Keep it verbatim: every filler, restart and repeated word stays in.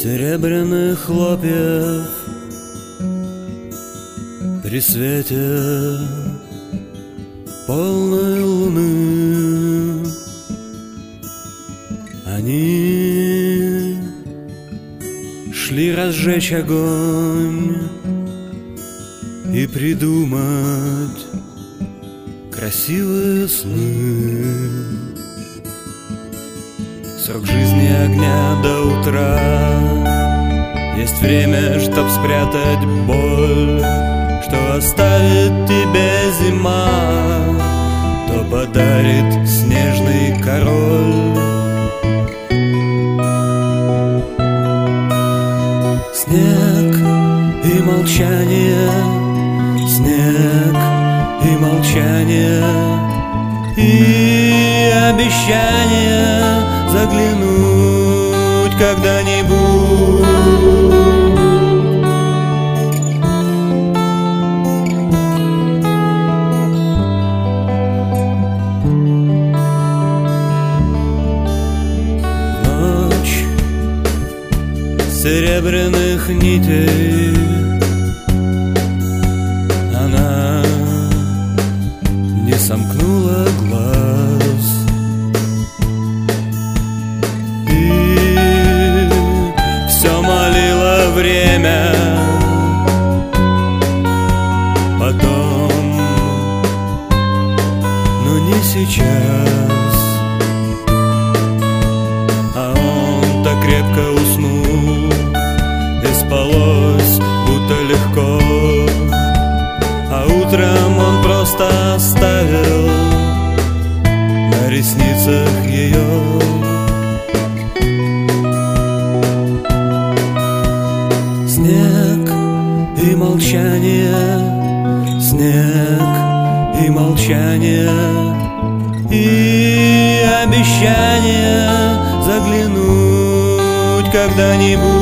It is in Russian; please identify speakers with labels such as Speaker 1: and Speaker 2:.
Speaker 1: серебряных хлопьев при свете полной луны. Они шли разжечь огонь и придумать красивые сны. Срок жизни огня до утра. Есть время, чтоб спрятать боль, что оставит тебе зима, то подарит снежный король. Снег и молчание, снег и молчание, и обещание заглянуть когда-нибудь. Ночь серебряных нитей, она не сомкнула глаз, и все молило время. Потом, но не сейчас, а он так крепко уснул, и спалось будто легко. А утром он просто оставил на ресницах ее. Снег и молчание, снег и молчание, и обещание заглянуть когда-нибудь.